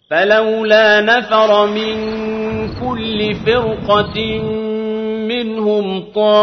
فلولا نفر من كل فرقة منهم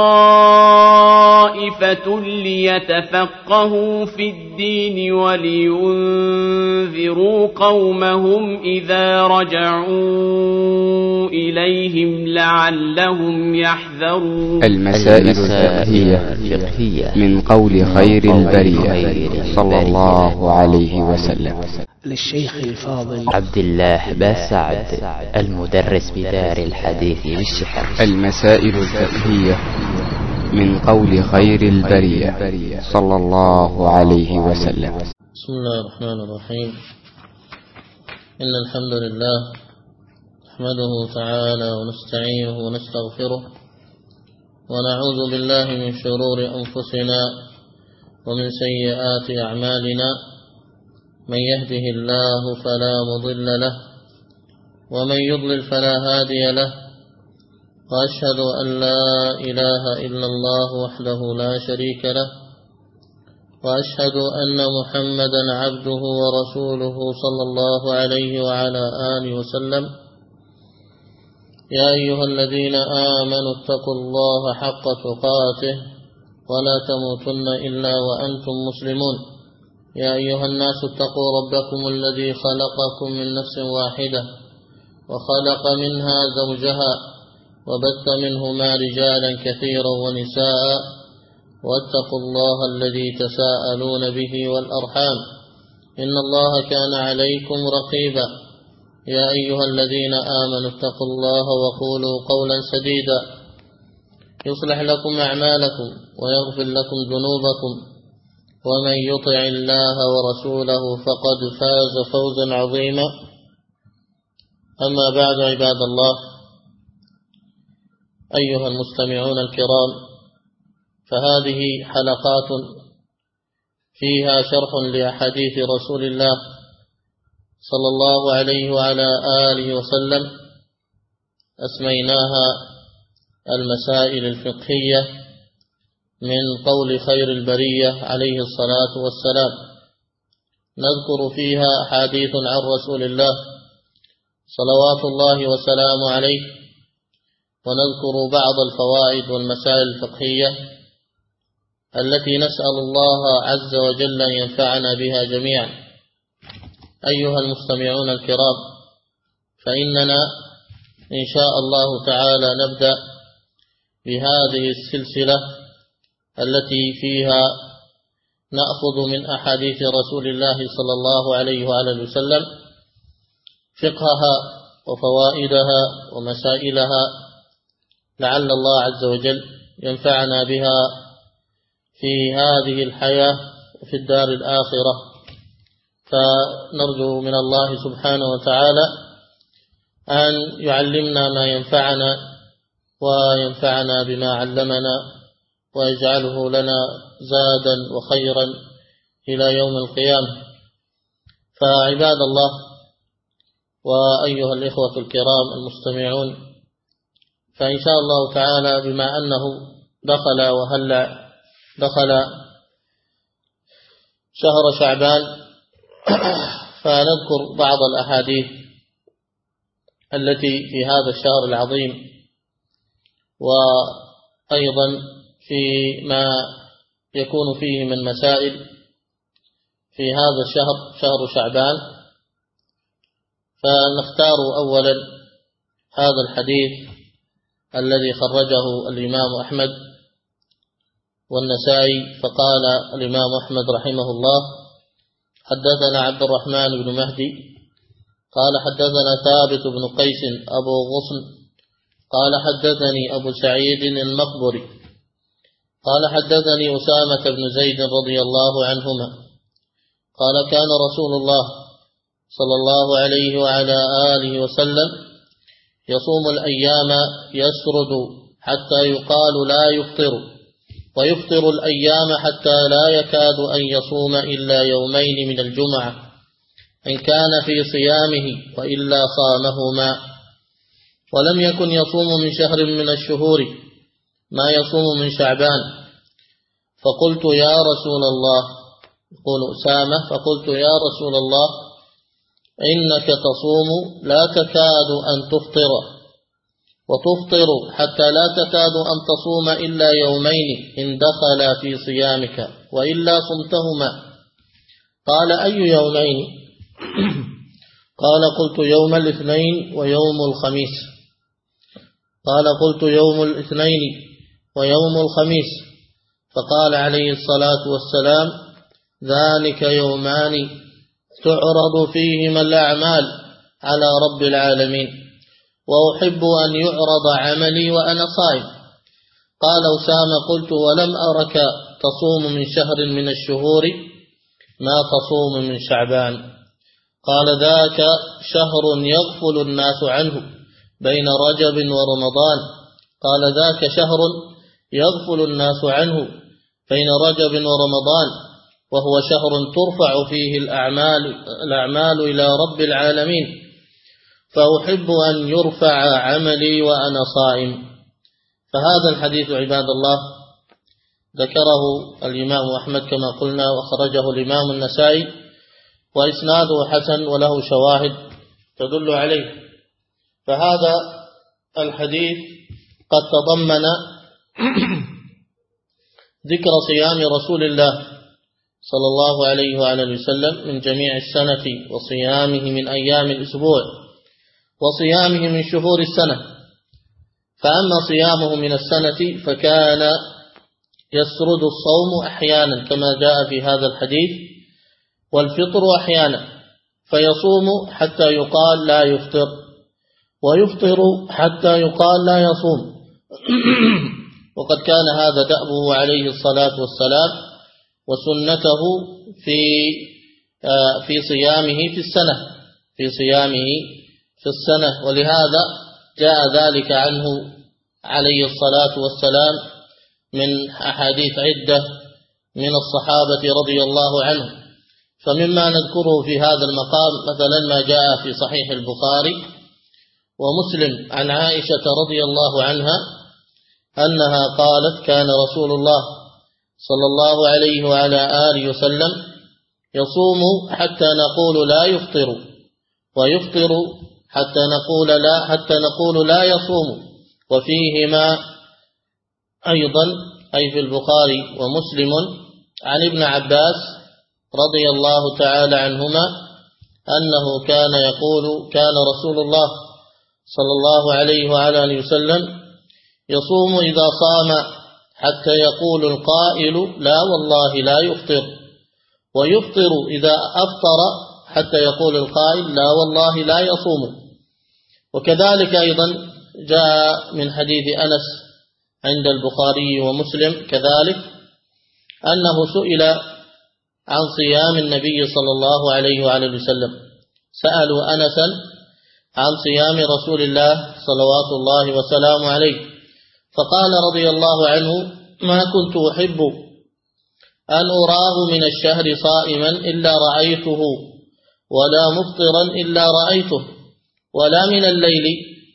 طائفة ليتفقهوا في الدين ولينذروا قومهم إذا رجعوا إليهم لعلهم يحذرون. المسائل الفقهية من قول خير البرية صلى الله عليه وسلم. للشيخ الفاضل عبد الله باسعد المدرس بدار الحديث بالشحن. المسائل الفقهية من قول خير البرية صلى الله عليه وسلم. بسم الله الرحمن الرحيم. إن الحمد لله نحمده تعالى ونستعينه ونستغفره ونعوذ بالله من شرور أنفسنا ومن سيئات أعمالنا. من يهده الله فلا مضل له ومن يضلل فلا هادي له. وأشهد أن لا إله إلا الله وحده لا شريك له وأشهد أن محمدا عبده ورسوله صلى الله عليه وعلى آله وسلم. يا أيها الذين آمنوا اتقوا الله حق تقاته ولا تموتن إلا وأنتم مسلمون. يا أيها الناس اتقوا ربكم الذي خلقكم من نفس واحدة وخلق منها زوجها وبث منهما رجالا كثيرا ونساء واتقوا الله الذي تساءلون به والأرحام إن الله كان عليكم رقيبا. يا أيها الذين آمنوا اتقوا الله وقولوا قولا سديدا يصلح لكم أعمالكم ويغفر لكم ذنوبكم ومن يطع الله ورسوله فقد فاز فوزا عظيما. أما بعد عباد الله، أيها المستمعون الكرام، فهذه حلقات فيها شرح لأحاديث رسول الله صلى الله عليه وعلى آله وسلم أسميناها المسائل الفقهية من قول خير البرية عليه الصلاة والسلام. نذكر فيها أحاديث عن رسول الله صلوات الله وسلامه عليه، ونذكر بعض الفوائد والمسائل الفقهية التي نسأل الله عز وجل أن ينفعنا بها جميعا. أيها المستمعون الكرام، فإننا إن شاء الله تعالى نبدأ بهذه السلسلة التي فيها نأخذ من أحاديث رسول الله صلى الله عليه وآله وسلم فقهها وفوائدها ومسائلها، لعل الله عز وجل ينفعنا بها في هذه الحياة وفي الدار الآخرة. فنرجو من الله سبحانه وتعالى أن يعلمنا ما ينفعنا وينفعنا بما علمنا ويجعله لنا زادا وخيرا إلى يوم القيامة. فعباد الله وأيها الإخوة الكرام المستمعون، فإن شاء الله تعالى بما أنه دخل شهر شعبان، فنذكر بعض الأحاديث التي في هذا الشهر العظيم، وأيضا فيما يكون فيه من مسائل في هذا الشهر، شهر شعبان. فنختار أولا هذا الحديث الذي خرجه الإمام أحمد والنسائي. فقال الإمام أحمد رحمه الله: حدثنا عبد الرحمن بن مهدي قال حدثنا ثابت بن قيس أبو غصن قال حدثني أبو سعيد المقبري قال حدثني أسامة بن زيد رضي الله عنهما قال كان رسول الله صلى الله عليه وعلى آله وسلم يصوم الأيام يسرد حتى يقال لا يفطر، ويفطر الأيام حتى لا يكاد أن يصوم إلا يومين من الجمعة إن كان في صيامه وإلا صامهما. ولم يكن يصوم من شهر من الشهور ما يصوم من شعبان. فقلت يا رسول الله، يقول أسامة، فقلت يا رسول الله إنك تصوم لا تكاد أن تفطر وتفطر حتى لا تكاد أن تصوم إلا يومين إن دخل في صيامك وإلا صمتهما. قال أي يومين؟ قال قلت يوم الاثنين ويوم الخميس. قال قلت يوم الاثنين ويوم الخميس. فقال عليه الصلاة والسلام ذلك يومان تعرض فيهما الأعمال على رب العالمين وأحب أن يعرض عملي وأنا صائم. قال أسامة قلت ولم أرك تصوم من شهر من الشهور ما تصوم من شعبان. قال ذاك شهر يغفل الناس عنه بين رجب ورمضان. قال ذاك شهر يغفل الناس عنه بين رجب ورمضان وهو شهر ترفع فيه الأعمال إلى رب العالمين فأحب أن يرفع عملي وأنا صائم. فهذا الحديث عباد الله ذكره الإمام أحمد كما قلنا وخرجه الإمام النسائي وإسناده حسن وله شواهد تدل عليه. فهذا الحديث قد تضمن ذكر صيام رسول الله صلى الله عليه وعلى وسلم من جميع السنة وصيامه من أيام الأسبوع وصيامه من شهور السنة. فأما صيامه من السنة فكان يسرد الصوم أحيانا كما جاء في هذا الحديث والفطر أحيانا فيصوم حتى يقال لا يفطر ويفطر حتى يقال لا يصوم. وقد كان هذا دأبه عليه الصلاة والسلام وسنته في صيامه في السنة ولهذا جاء ذلك عنه عليه الصلاة والسلام من أحاديث عدة من الصحابة رضي الله عنهم. فمما نذكره في هذا المقام مثلا ما جاء في صحيح البخاري ومسلم عن عائشة رضي الله عنها أنها قالت كان رسول الله صلى الله عليه وعلى آله وسلم يصوم حتى نقول لا يفطر ويفطر حتى نقول لا يصوم. وفيهما أيضا أي في البخاري ومسلم عن ابن عباس رضي الله تعالى عنهما أنه كان يقول كان رسول الله صلى الله عليه وعلى آله وسلم يصوم إذا صام حتى يقول القائل لا والله لا يفطر ويفطر إذا أفطر حتى يقول القائل لا والله لا يصوم. وكذلك أيضا جاء من حديث أنس عند البخاري ومسلم كذلك أنه سئل عن صيام النبي صلى الله عليه وعلى وسلم. سألوا أنسا عن صيام رسول الله صلوات الله وسلامه عليه فقال رضي الله عنه ما كنت أحب أن أراه من الشهر صائما إلا رأيته ولا مفطرا إلا رأيته ولا من الليل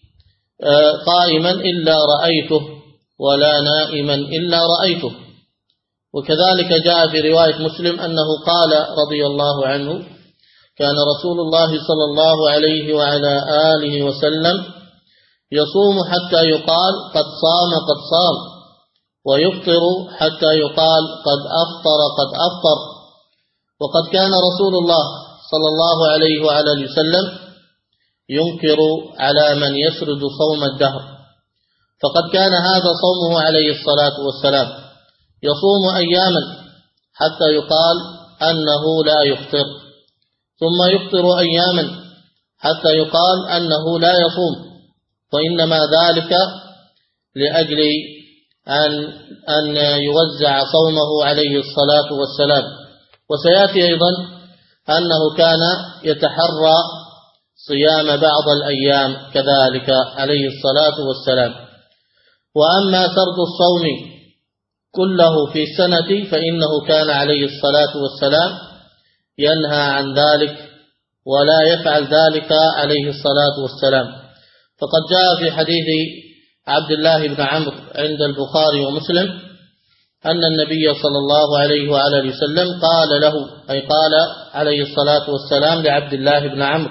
قائما إلا رأيته ولا نائما إلا رأيته. وكذلك جاء في رواية مسلم أنه قال رضي الله عنه كان رسول الله صلى الله عليه وعلى آله وسلم يصوم حتى يقال قد صام ويفطر حتى يقال قد أفطر. وقد كان رسول الله صلى الله عليه وعلى آله وسلم ينكر على من يسرد صوم الدهر فقد كان هذا صومه عليه الصلاة والسلام يصوم أياما حتى يقال أنه لا يفطر ثم يفطر أياما حتى يقال أنه لا يصوم وإنما ذلك لأجل أن يوزع صومه عليه الصلاة والسلام. وسيأتي أيضا أنه كان يتحرى صيام بعض الأيام كذلك عليه الصلاة والسلام. وأما سرد الصوم كله في السنة فإنه كان عليه الصلاة والسلام ينهى عن ذلك ولا يفعل ذلك عليه الصلاة والسلام. فقد جاء في حديث عبد الله بن عمرو عند البخاري ومسلم أن النبي صلى الله عليه وآله وسلم قال له، أي قال عليه الصلاة والسلام لعبد الله بن عمرو: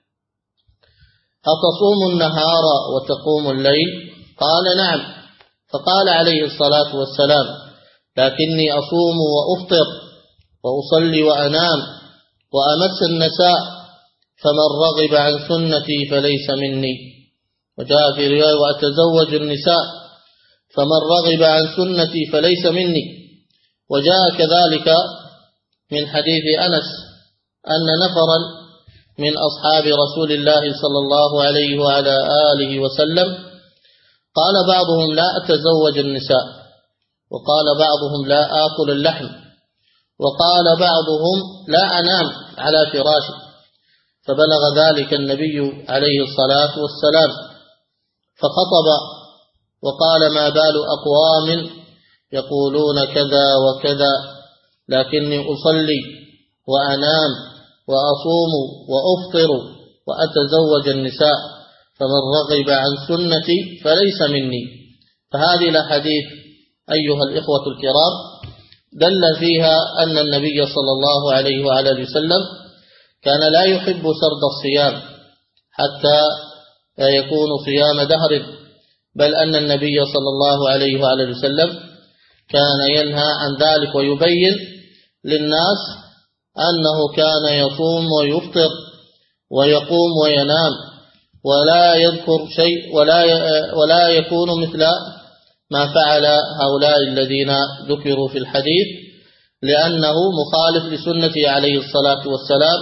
أتصوم النهار وتقوم الليل؟ قال: نعم. فقال عليه الصلاة والسلام: لكني أصوم وأفطر وأصلي وأنام وأمس النساء، فمن رغب عن سنتي فليس مني. وجاء في رواية: وأتزوج النساء، فمن رغب عن سنتي فليس مني. وجاء كذلك من حديث أنس أن نفرا من أصحاب رسول الله صلى الله عليه وعلى آله وسلم قال بعضهم: لا أتزوج النساء، وقال بعضهم: لا آكل اللحم، وقال بعضهم: لا أنام على فراشي. فبلغ ذلك النبي عليه الصلاة والسلام فخطب وقال: ما بال أقوام يقولون كذا وكذا، لكني أصلي وأنام وأصوم وأفطر وأتزوج النساء، فمن رغب عن سنتي فليس مني. فهذه الأحاديث أيها الإخوة الكرام دل فيها أن النبي صلى الله عليه وآله وسلم كان لا يحب سرد الصيام حتى يكون صيام دهر، بل أن النبي صلى الله عليه وآله وسلم كان ينهى عن ذلك ويبين للناس أنه كان يصوم ويفطر ويقوم وينام ولا يذكر شيء ولا يكون مثل ما فعل هؤلاء الذين ذكروا في الحديث، لأنه مخالف لسنته عليه الصلاة والسلام،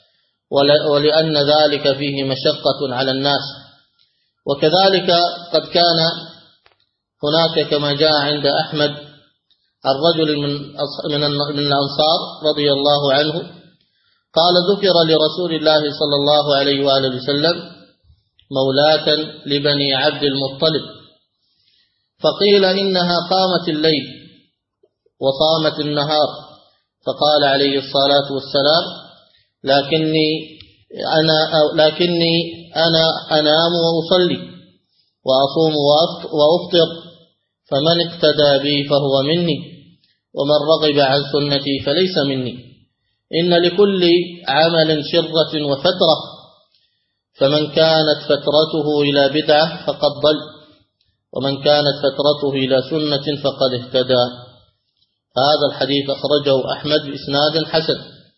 ولأن ذلك فيه مشقة على الناس. وكذلك قد كان هناك كما جاء عند أحمد الرجل من الأنصار رضي الله عنه قال: ذكر لرسول الله صلى الله عليه وآله وسلم مولاة لبني عبد المطلب، فقيل إنها قامت الليل وصامت النهار، فقال عليه الصلاة والسلام: لكني أنا أنام وأصلي وأصوم وأفطر، فمن اقتدى بي فهو مني، ومن رغب عن سنتي فليس مني. إن لكل عمل شرة وفترة، فمن كانت فترته إلى بدعة فقد ضل، ومن كانت فترته إلى سنة فقد اهتدى. هذا الحديث أخرجه أحمد بإسناد حسن.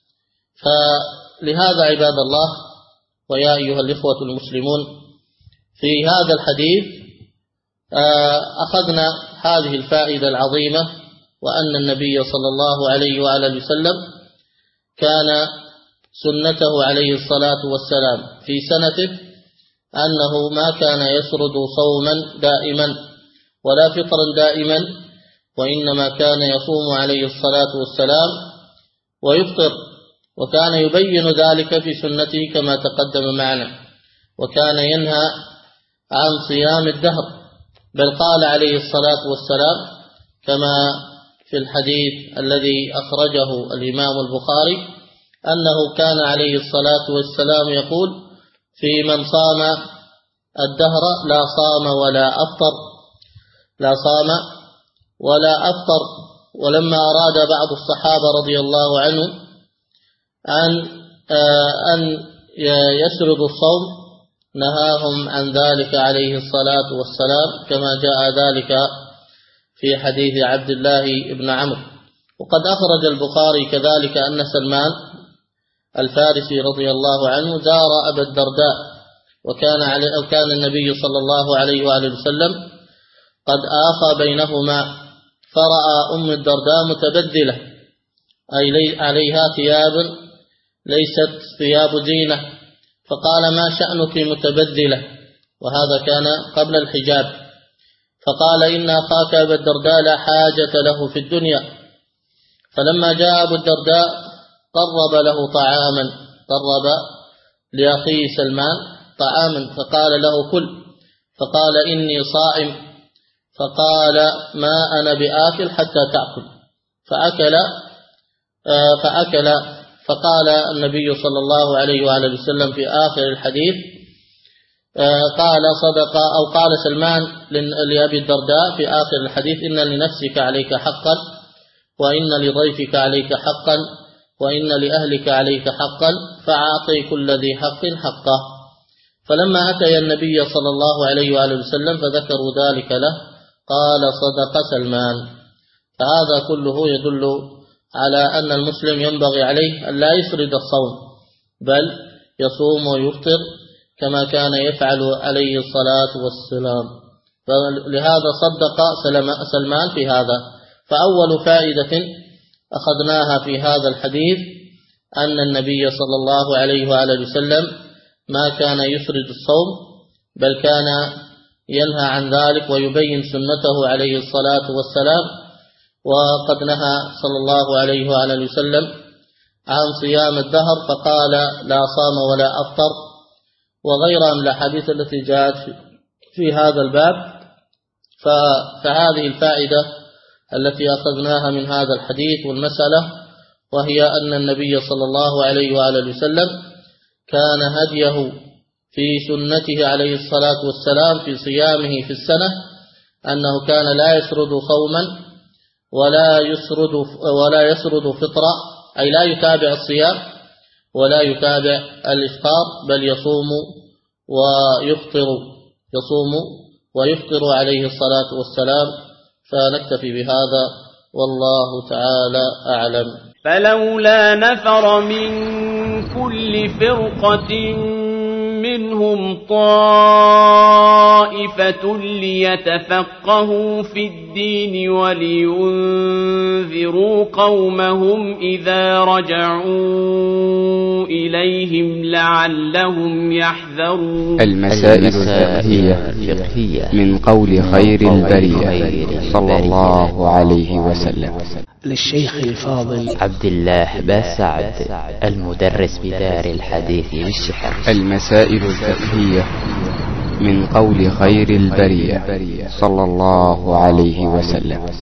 فلهذا عباد الله ويا أيها الإخوة المسلمون، في هذا الحديث أخذنا هذه الفائدة العظيمة، وأن النبي صلى الله عليه وآله وسلم كان سنته عليه الصلاة والسلام في سنته أنه ما كان يسرد صوما دائما ولا فطرا دائما، وإنما كان يصوم عليه الصلاة والسلام ويفطر، وكان يبين ذلك في سنته كما تقدم معنا، وكان ينهى عن صيام الدهر، بل قال عليه الصلاة والسلام كما في الحديث الذي أخرجه الإمام البخاري أنه كان عليه الصلاة والسلام يقول: في من صام الدهر لا صام ولا أفطر، لا صام ولا أفطر. ولما أراد بعض الصحابة رضي الله عنهم أن يسرد الصوم نهاهم عن ذلك عليه الصلاة والسلام، كما جاء ذلك في حديث عبد الله بن عمرو. وقد أخرج البخاري كذلك أن سلمان الفارسي رضي الله عنه زار أبا الدرداء، وكان النبي صلى الله عليه وآله وسلم قد آخى بينهما، فرأى أم الدرداء متبذلة، أي عليها ثياب ليست ثياب زينة، فقال: ما شأنك متبذلة؟ وهذا كان قبل الحجاب. فقال: إن أخاك أبا الدرداء لا حاجة له في الدنيا. فلما جاء أبو الدرداء قرب له طعاما، قرب لأخيه سلمان طعاما، فقال له: كل. فقال: إني صائم. فقال: ما أنا بآكل حتى تأكل. فأكل. فقال النبي صلى الله عليه وآله وسلم في آخر الحديث: قال صدق، أو قال سلمان لأبي الدرداء في آخر الحديث: إن لنفسك عليك حقا، وإن لضيفك عليك حقا، وإن لأهلك عليك حقا، فأعطي كل ذي حق حقه. فلما أتي النبي صلى الله عليه وآله وسلم فذكروا ذلك له قال: صدق سلمان. فهذا كله يدل على أن المسلم ينبغي عليه أن لا يسرد الصوم، بل يصوم ويفطر كما كان يفعل عليه الصلاة والسلام. فلهذا صدق سلمان في هذا. فأول فائدة أخذناها في هذا الحديث أن النبي صلى الله عليه وآله وسلم ما كان يسرد الصوم، بل كان ينهى عن ذلك ويبين سنته عليه الصلاة والسلام. وقد نهى صلى الله عليه وآله وسلم عن صيام الدهر فقال: لا صام ولا أفطر، وغيرها من الأحاديث التي جاءت في هذا الباب. فهذه الفائدة التي أخذناها من هذا الحديث والمسألة، وهي أن النبي صلى الله عليه وآله وسلم كان هديه في سنته عليه الصلاة والسلام في صيامه في السنة أنه كان لا يسرد صوما ولا يسرد فطرا، أي لا يتابع الصيام ولا يتابع الإفطار، بل يصوم ويفطر عليه الصلاة والسلام. فنكتفي بهذا والله تعالى أعلم. فلولا نفر من كل فرقة منهم طائفة ليتفقهوا في الدين ولينذروا قومهم إذا رجعوا إليهم لعلهم يحذرون. المسائل الفقهية من قول خير البرية صلى الله عليه وسلم. للشيخ الفاضل عبد الله باسعد المدرس بدار الحديث بالشحر. المسائل الفقهية من قول خير البرية صلى الله عليه وسلم.